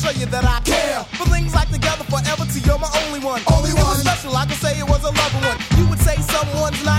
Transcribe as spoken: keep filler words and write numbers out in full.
show you that I care. For things like together forever, till you're my only one. Only it one. was special, I could say it was a loving one. You would say someone's not